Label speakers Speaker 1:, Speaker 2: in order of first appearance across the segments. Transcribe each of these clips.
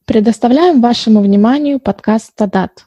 Speaker 1: Предоставляем вашему вниманию подкаст «Тадат».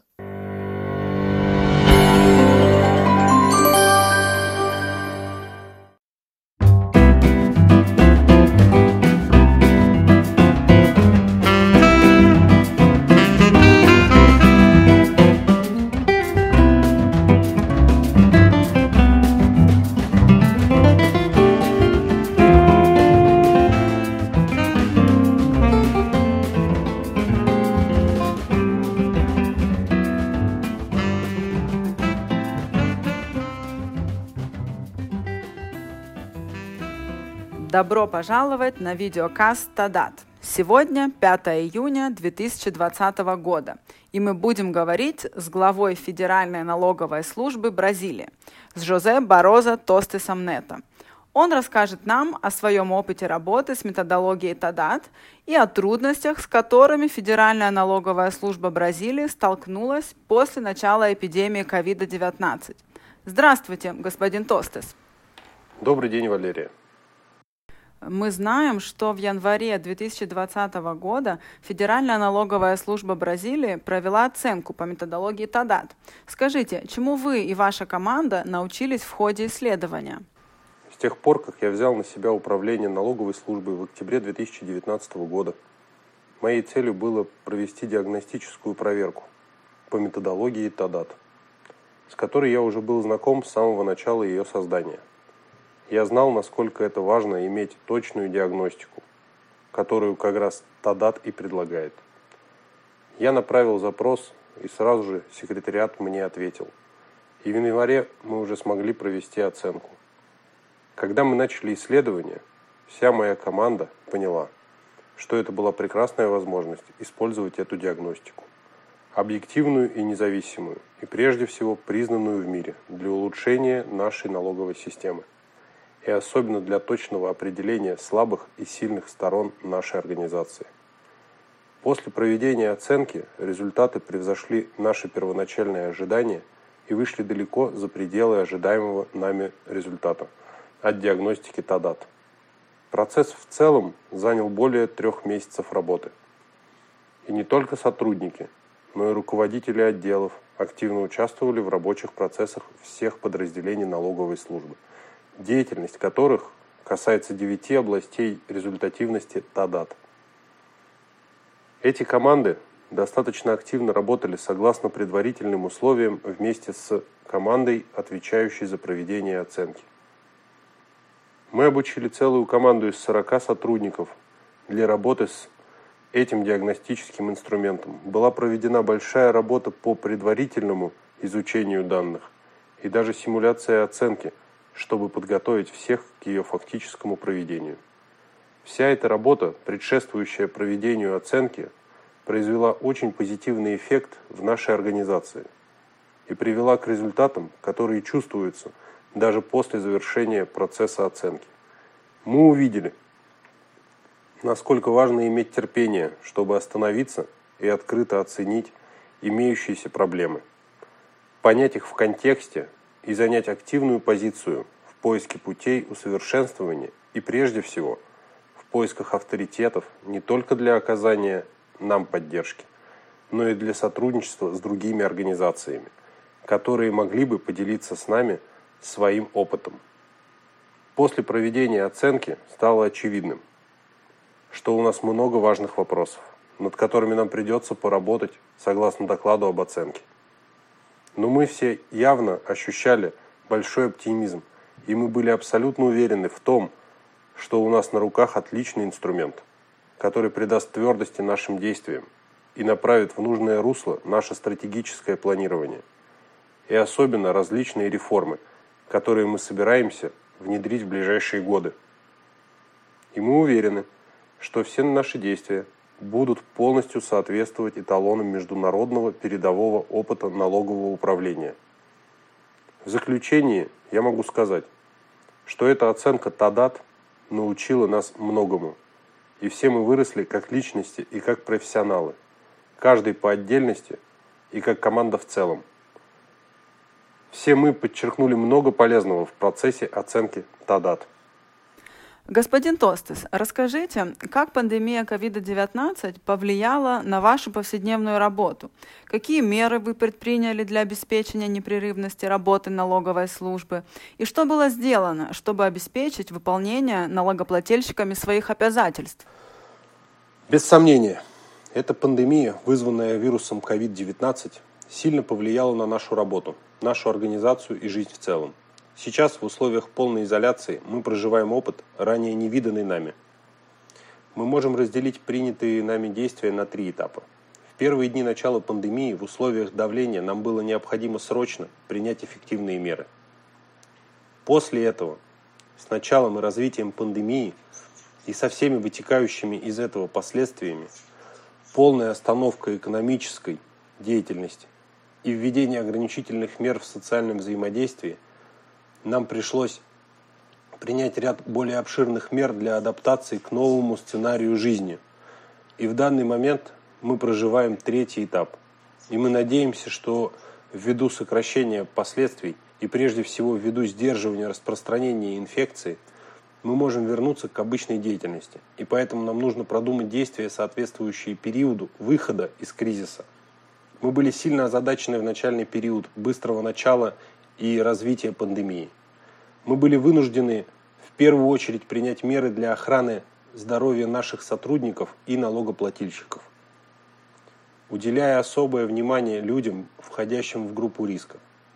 Speaker 2: Добро пожаловать на видеокаст «Тадат». Сегодня 5 июня 2020 года, и мы будем говорить с главой Федеральной налоговой службы Бразилии, с Жозе Бароза Тостесом Нето. Он расскажет нам о своем опыте работы с методологией «Тадат» и о трудностях, с которыми Федеральная налоговая служба Бразилии столкнулась после начала эпидемии COVID-19. Здравствуйте, господин Тостес.
Speaker 3: Добрый день, Валерия.
Speaker 2: Мы знаем, что в январе 2020 года Федеральная налоговая служба Бразилии провела оценку по методологии «Тадат». Скажите, чему вы и ваша команда научились в ходе исследования?
Speaker 3: С тех пор, как я взял на себя управление налоговой службой в октябре 2019 года, моей целью было провести диагностическую проверку по методологии «Тадат», с которой я уже был знаком с самого начала ее создания. Я знал, насколько это важно иметь точную диагностику, которую как раз «Тадат» и предлагает. Я направил запрос, и сразу же секретариат мне ответил. И в январе мы уже смогли провести оценку. Когда мы начали исследование, вся моя команда поняла, что это была прекрасная возможность использовать эту диагностику. Объективную и независимую, и прежде всего признанную в мире для улучшения нашей налоговой системы. И особенно для точного определения слабых и сильных сторон нашей организации. После проведения оценки результаты превзошли наши первоначальные ожидания и вышли далеко за пределы ожидаемого нами результата от диагностики «Тадат». Процесс в целом занял более 3 месяцев работы. И не только сотрудники, но и руководители отделов активно участвовали в рабочих процессах всех подразделений налоговой службы, деятельность которых касается 9 областей результативности «Тадат». Эти команды достаточно активно работали согласно предварительным условиям вместе с командой, отвечающей за проведение оценки. Мы обучили целую команду из 40 сотрудников для работы с этим диагностическим инструментом. Была проведена большая работа по предварительному изучению данных и даже симуляция оценки, чтобы подготовить всех к ее фактическому проведению. Вся эта работа, предшествующая проведению оценки, произвела очень позитивный эффект в нашей организации и привела к результатам, которые чувствуются даже после завершения процесса оценки. Мы увидели, насколько важно иметь терпение, чтобы остановиться и открыто оценить имеющиеся проблемы, понять их в контексте и занять активную позицию в поиске путей усовершенствования и, прежде всего, в поисках авторитетов не только для оказания нам поддержки, но и для сотрудничества с другими организациями, которые могли бы поделиться с нами своим опытом. После проведения оценки стало очевидным, что у нас много важных вопросов, над которыми нам придется поработать согласно докладу об оценке. Но мы все явно ощущали большой оптимизм, и мы были абсолютно уверены в том, что у нас на руках отличный инструмент, который придаст твердости нашим действиям и направит в нужное русло наше стратегическое планирование, и особенно различные реформы, которые мы собираемся внедрить в ближайшие годы. И мы уверены, что все наши действия будут полностью соответствовать эталонам международного передового опыта налогового управления. В заключение я могу сказать, что эта оценка «Тадат» научила нас многому, и все мы выросли как личности и как профессионалы, каждый по отдельности и как команда в целом. Все мы подчеркнули много полезного в процессе оценки «Тадат».
Speaker 2: Господин Тостес, расскажите, как пандемия COVID-19 повлияла на вашу повседневную работу? Какие меры вы предприняли для обеспечения непрерывности работы налоговой службы? И что было сделано, чтобы обеспечить выполнение налогоплательщиками своих обязательств?
Speaker 3: Без сомнения, эта пандемия, вызванная вирусом COVID-19, сильно повлияла на нашу работу, нашу организацию и жизнь в целом. Сейчас в условиях полной изоляции мы проживаем опыт, ранее невиданный нами. Мы можем разделить принятые нами действия на 3 этапа. В первые дни начала пандемии в условиях давления нам было необходимо срочно принять эффективные меры. После этого, с началом и развитием пандемии и со всеми вытекающими из этого последствиями, полная остановка экономической деятельности и введение ограничительных мер в социальном взаимодействии, нам пришлось принять ряд более обширных мер для адаптации к новому сценарию жизни. И в данный момент мы проживаем 3-й этап. И мы надеемся, что ввиду сокращения последствий и прежде всего ввиду сдерживания распространения инфекции, мы можем вернуться к обычной деятельности. И поэтому нам нужно продумать действия, соответствующие периоду выхода из кризиса. Мы были сильно озадачены в начальный период быстрого начала и развития пандемии. Мы были вынуждены в первую очередь принять меры для охраны здоровья наших сотрудников и налогоплательщиков, уделяя особое внимание людям, входящим в группу риска,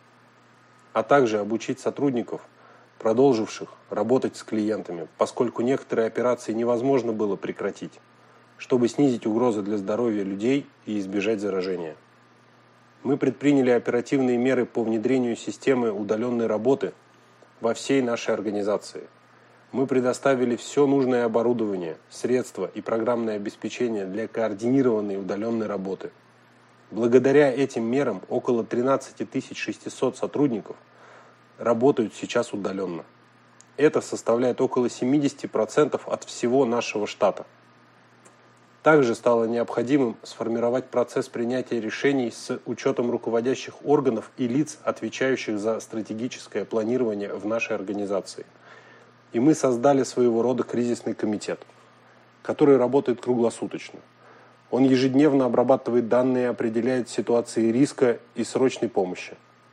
Speaker 3: а также обучить сотрудников, продолживших работать с клиентами, поскольку некоторые операции невозможно было прекратить, чтобы снизить угрозы для здоровья людей и избежать заражения. Мы предприняли оперативные меры по внедрению системы удаленной работы во всей нашей организации. Мы предоставили все нужное оборудование, средства и программное обеспечение для координированной удаленной работы. Благодаря этим мерам около 13 600 сотрудников работают сейчас удаленно. Это составляет около 70% от всего нашего штата. Также стало необходимым сформировать процесс принятия решений с учетом руководящих органов и лиц, отвечающих за стратегическое планирование в нашей организации. И мы создали своего рода кризисный комитет, который работает круглосуточно. Он ежедневно обрабатывает данные, определяет ситуации риска и срочной помощи,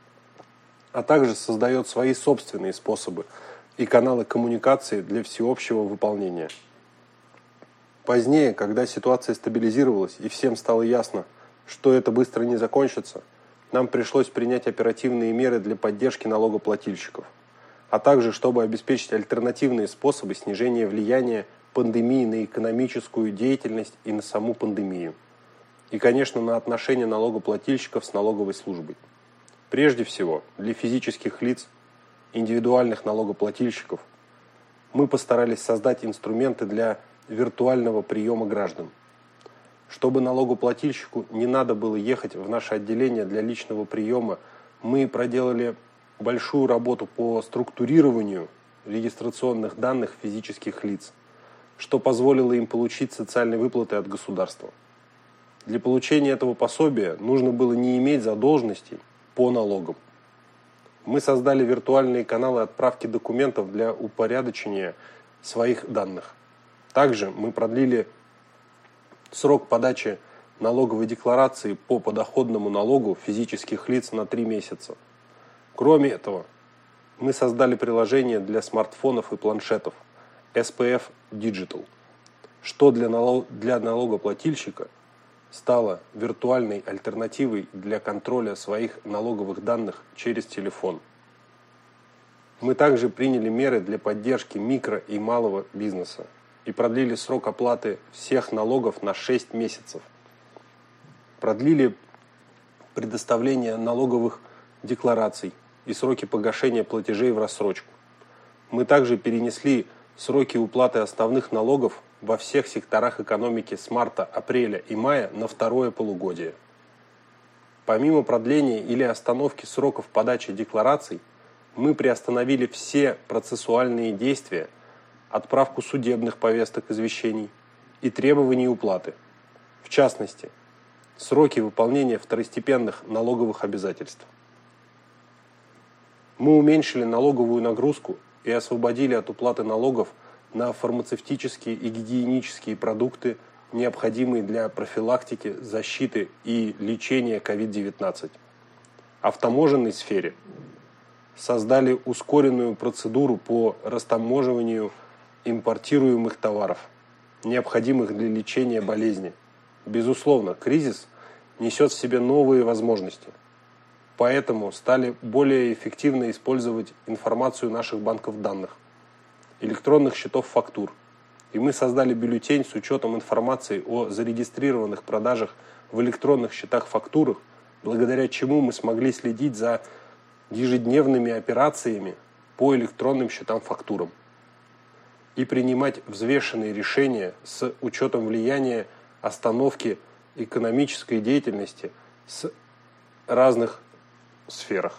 Speaker 3: а также создает свои собственные способы и каналы коммуникации для всеобщего выполнения. Позднее, когда ситуация стабилизировалась и всем стало ясно, что это быстро не закончится, нам пришлось принять оперативные меры для поддержки налогоплательщиков, а также чтобы обеспечить альтернативные способы снижения влияния пандемии на экономическую деятельность и на саму пандемию. И, конечно, на отношения налогоплательщиков с налоговой службой. Прежде всего, для физических лиц, индивидуальных налогоплательщиков, мы постарались создать инструменты для виртуального приема граждан. Чтобы налогоплательщику не надо было ехать в наше отделение для личного приема, мы проделали большую работу по структурированию регистрационных данных физических лиц, что позволило им получить социальные выплаты от государства. Для получения этого пособия нужно было не иметь задолженностей по налогам. Мы создали виртуальные каналы отправки документов для упорядочения своих данных. Также мы продлили срок подачи налоговой декларации по подоходному налогу физических лиц на 3 месяца. Кроме этого, мы создали приложение для смартфонов и планшетов SPF Digital, что для налогоплательщика стало виртуальной альтернативой для контроля своих налоговых данных через телефон. Мы также приняли меры для поддержки микро и малого бизнеса и продлили срок оплаты всех налогов на 6 месяцев. Продлили предоставление налоговых деклараций и сроки погашения платежей в рассрочку. Мы также перенесли сроки уплаты основных налогов во всех секторах экономики с марта, апреля и мая на 2-е полугодие. Помимо продления или остановки сроков подачи деклараций, мы приостановили все процессуальные действия, отправку судебных повесток извещений и требований уплаты. В частности, сроки выполнения второстепенных налоговых обязательств. Мы уменьшили налоговую нагрузку и освободили от уплаты налогов на фармацевтические и гигиенические продукты, необходимые для профилактики, защиты и лечения COVID-19. А в таможенной сфере создали ускоренную процедуру по растаможиванию импортируемых товаров, необходимых для лечения болезни. Безусловно, кризис несет в себе новые возможности. Поэтому стали более эффективно использовать информацию наших банков данных, электронных счетов фактур. И мы создали бюллетень с учетом информации о зарегистрированных продажах в электронных счетах фактурах, благодаря чему мы смогли следить за ежедневными операциями по электронным счетам фактурам и принимать взвешенные решения с учетом влияния остановки экономической деятельности с разных сферах.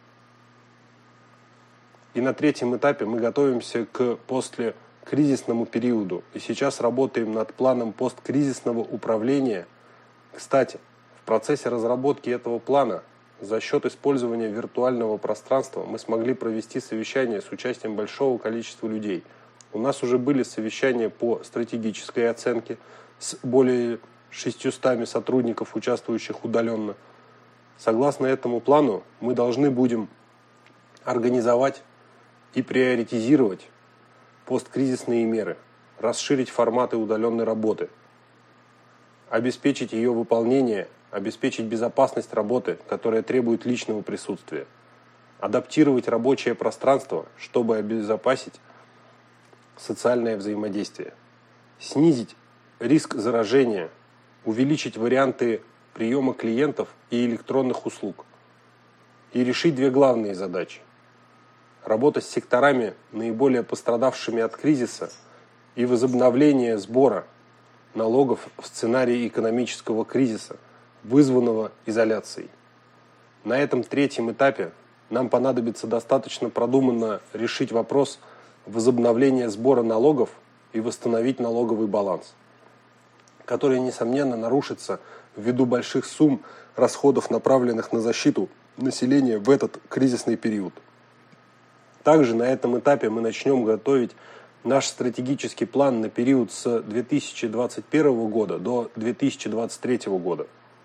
Speaker 3: И на третьем этапе мы готовимся к послекризисному периоду. И сейчас работаем над планом посткризисного управления. Кстати, в процессе разработки этого плана за счет использования виртуального пространства мы смогли провести совещание с участием большого количества людей. У нас уже были совещания по стратегической оценке с более 600 сотрудников, участвующих удаленно. Согласно этому плану, мы должны будем организовать и приоритизировать посткризисные меры, расширить форматы удаленной работы, обеспечить ее выполнение, обеспечить безопасность работы, которая требует личного присутствия, адаптировать рабочее пространство, чтобы обезопасить социальное взаимодействие, снизить риск заражения, увеличить варианты приема клиентов и электронных услуг и решить две главные задачи. Работа с секторами, наиболее пострадавшими от кризиса, и возобновление сбора налогов в сценарии экономического кризиса, вызванного изоляцией. На этом третьем этапе нам понадобится достаточно продуманно решить вопрос возобновления сбора налогов и восстановить налоговый баланс, который, несомненно, нарушится ввиду больших сумм расходов, направленных на защиту населения в этот кризисный период. Также на этом этапе мы начнем готовить наш стратегический план на период с 2021 года до 2023 года.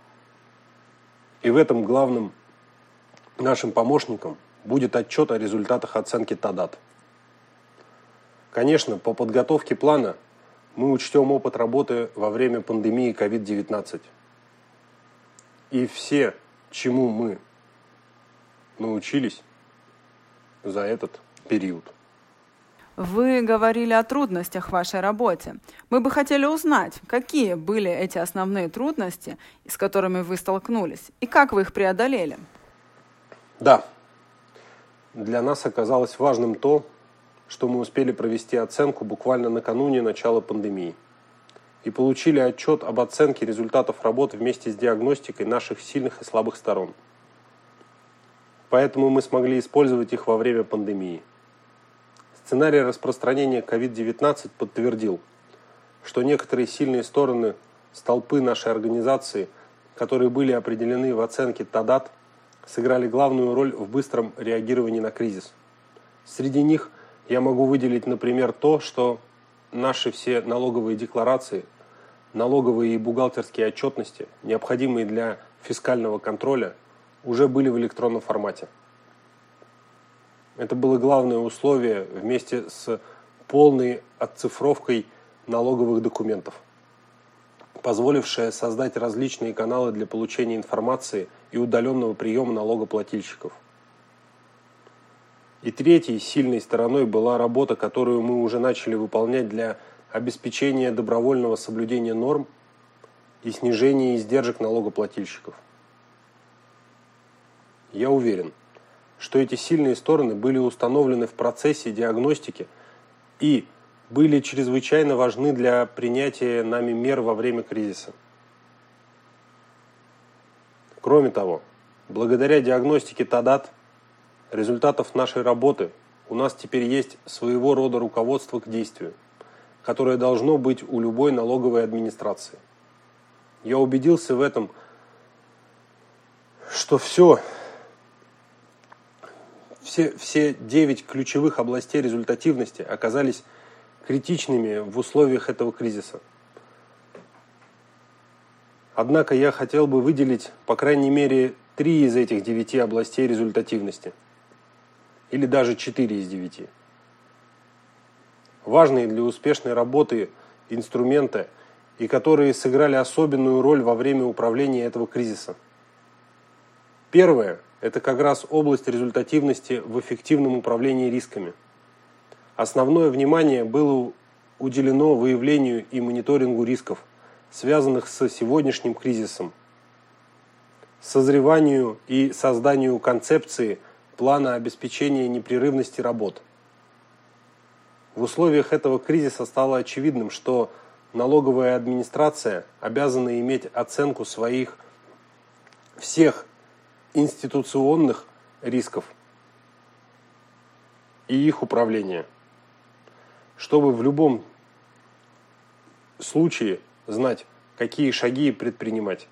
Speaker 3: И в этом главным нашим помощником будет отчет о результатах оценки ТАДАТ. Конечно, по подготовке плана мы учтем опыт работы во время пандемии COVID-19. И все, чему мы научились за этот период.
Speaker 2: Вы говорили о трудностях в вашей работе. Мы бы хотели узнать, какие были эти основные трудности, с которыми вы столкнулись, и как вы их преодолели.
Speaker 3: Да, для нас оказалось важным то, что мы успели провести оценку буквально накануне начала пандемии и получили отчет об оценке результатов работ вместе с диагностикой наших сильных и слабых сторон. Поэтому мы смогли использовать их во время пандемии. Сценарий распространения COVID-19 подтвердил, что некоторые сильные стороны столпы нашей организации, которые были определены в оценке ТАДАТ, сыграли главную роль в быстром реагировании на кризис. Среди них я могу выделить, например, то, что наши все налоговые декларации, налоговые и бухгалтерские отчетности, необходимые для фискального контроля, уже были в электронном формате. Это было главное условие вместе с полной отцифровкой налоговых документов, позволившее создать различные каналы для получения информации и удаленного приема налогоплательщиков. И третьей сильной стороной была работа, которую мы уже начали выполнять для обеспечения добровольного соблюдения норм и снижения издержек налогоплательщиков. Я уверен, что эти сильные стороны были установлены в процессе диагностики и были чрезвычайно важны для принятия нами мер во время кризиса. Кроме того, благодаря диагностике ТАДАТ, результатов нашей работы, у нас теперь есть своего рода руководство к действию, которое должно быть у любой налоговой администрации. Я убедился в этом, что все 9 ключевых областей результативности оказались критичными в условиях этого кризиса. Однако я хотел бы выделить, по крайней мере, 3 из этих 9 областей результативности. Или даже 4 из 9. Важные для успешной работы инструменты, и которые сыграли особенную роль во время управления этого кризиса. Первое – это как раз область результативности в эффективном управлении рисками. Основное внимание было уделено выявлению и мониторингу рисков, связанных с сегодняшним кризисом, созреванию и созданию концепции плана обеспечения непрерывности работ. В условиях этого кризиса стало очевидным, что налоговая администрация обязана иметь оценку своих всех институционных рисков и их управления, чтобы в любом случае знать, какие шаги предпринимать.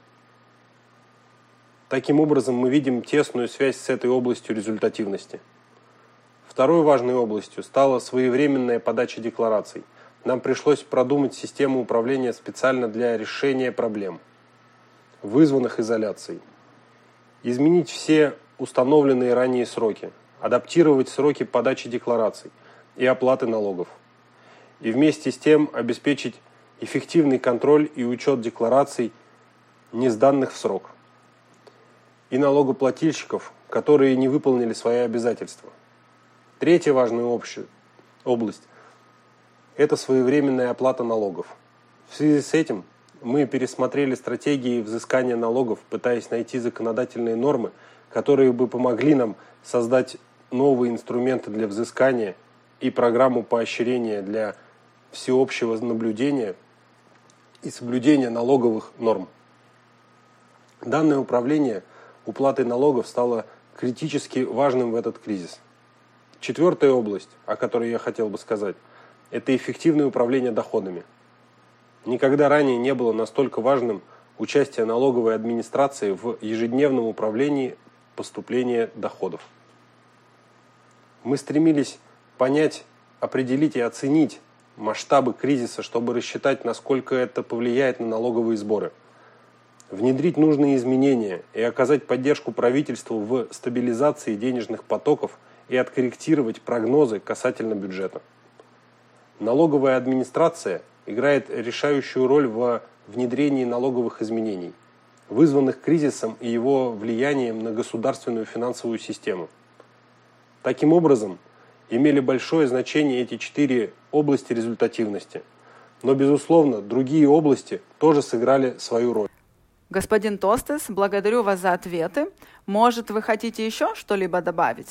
Speaker 3: Таким образом, мы видим тесную связь с этой областью результативности. Второй важной областью стала своевременная подача деклараций. Нам пришлось продумать систему управления специально для решения проблем, вызванных изоляцией. Изменить все установленные ранее сроки, адаптировать сроки подачи деклараций и оплаты налогов. И вместе с тем обеспечить эффективный контроль и учет деклараций, не сданных в срок, и налогоплательщиков, которые не выполнили свои обязательства. Третья важная область – это своевременная оплата налогов. В связи с этим мы пересмотрели стратегии взыскания налогов, пытаясь найти законодательные нормы, которые бы помогли нам создать новые инструменты для взыскания и программу поощрения для всеобщего наблюдения и соблюдения налоговых норм. Данное управление уплатой налогов стало критически важным в этот кризис. Четвертая область, о которой я хотел бы сказать, это эффективное управление доходами. Никогда ранее не было настолько важным участие налоговой администрации в ежедневном управлении поступления доходов. Мы стремились понять, определить и оценить масштабы кризиса, чтобы рассчитать, насколько это повлияет на налоговые сборы, внедрить нужные изменения и оказать поддержку правительству в стабилизации денежных потоков и откорректировать прогнозы касательно бюджета. Налоговая администрация играет решающую роль в внедрении налоговых изменений, вызванных кризисом и его влиянием на государственную финансовую систему. Таким образом, имели большое значение эти 4 области результативности, но, безусловно, другие области тоже сыграли свою роль.
Speaker 2: Господин Тостес, благодарю вас за ответы. Может, вы хотите еще что-либо добавить?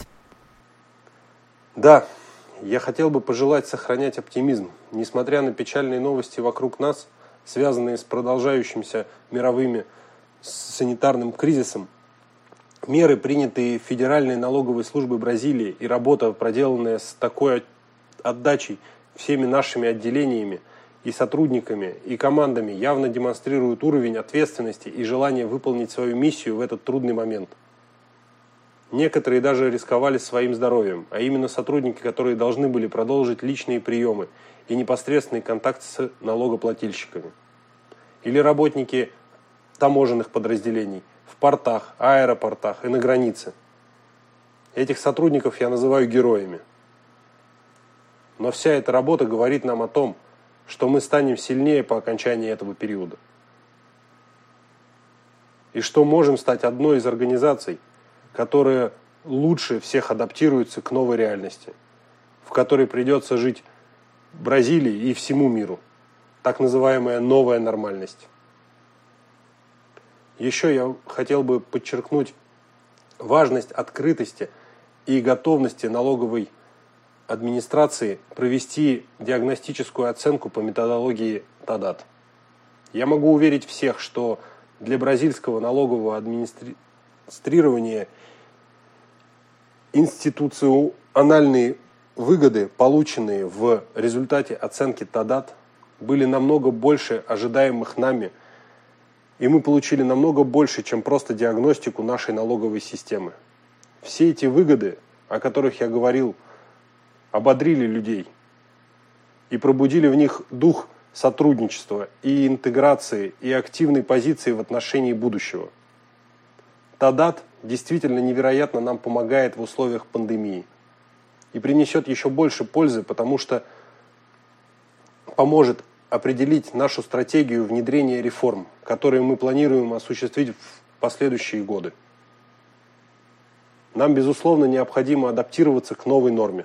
Speaker 3: Да, я хотел бы пожелать сохранять оптимизм. Несмотря на печальные новости вокруг нас, связанные с продолжающимся мировым санитарным кризисом, меры, принятые Федеральной налоговой службой Бразилии, и работа, проделанная с такой отдачей всеми нашими отделениями и сотрудниками и командами, явно демонстрируют уровень ответственности и желание выполнить свою миссию в этот трудный момент. Некоторые даже рисковали своим здоровьем, а именно сотрудники, которые должны были продолжить личные приемы и непосредственный контакт с налогоплательщиками. Или работники таможенных подразделений в портах, аэропортах и на границе. Этих сотрудников я называю героями. Но вся эта работа говорит нам о том, что мы станем сильнее по окончании этого периода. И что можем стать одной из организаций, которая лучше всех адаптируется к новой реальности, в которой придется жить Бразилии и всему миру. Так называемая новая нормальность. Еще я хотел бы подчеркнуть важность открытости и готовности налоговой администрации провести диагностическую оценку по методологии ТАДАТ. Я могу уверить всех, что для бразильского налогового администрирования институциональные выгоды, полученные в результате оценки ТАДАТ, были намного больше ожидаемых нами, и мы получили намного больше, чем просто диагностику нашей налоговой системы. Все эти выгоды, о которых я говорил, ободрили людей. и пробудили в них дух сотрудничества и интеграции и активной позиции в отношении будущего. Тадат действительно невероятно нам помогает в условиях пандемии и принесет еще больше пользы, потому что поможет определить нашу стратегию внедрения реформ, которые мы планируем осуществить в последующие годы. Нам, безусловно, необходимо адаптироваться к новой норме.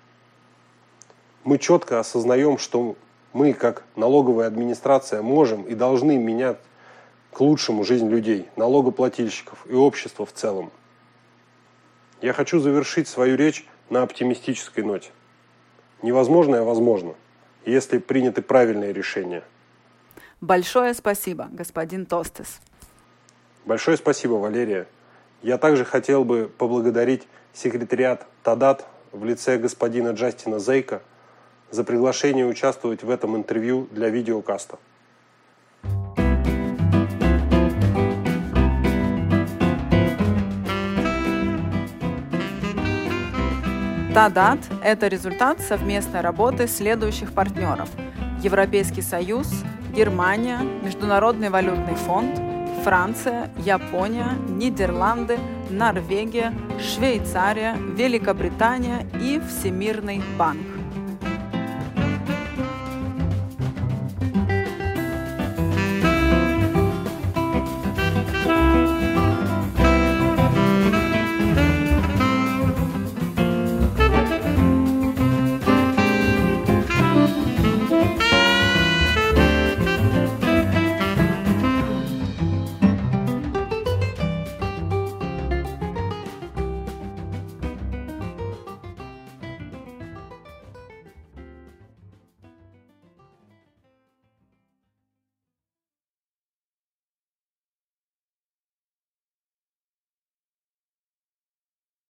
Speaker 3: Мы четко осознаем, что мы, как налоговая администрация, можем и должны менять к лучшему жизнь людей, налогоплательщиков и общества в целом. Я хочу завершить свою речь на оптимистической ноте. Невозможное возможно, если приняты правильные решения.
Speaker 2: Большое спасибо, господин Тостес.
Speaker 3: Большое спасибо, Валерия. Я также хотел бы поблагодарить секретариат Тадат в лице господина Джастина Зейка за приглашение участвовать в этом интервью для видеокаста.
Speaker 2: Тадат – это результат совместной работы следующих партнеров: Европейский Союз, Германия, Международный валютный фонд, Франция, Япония, Нидерланды, Норвегия, Швейцария, Великобритания и Всемирный банк.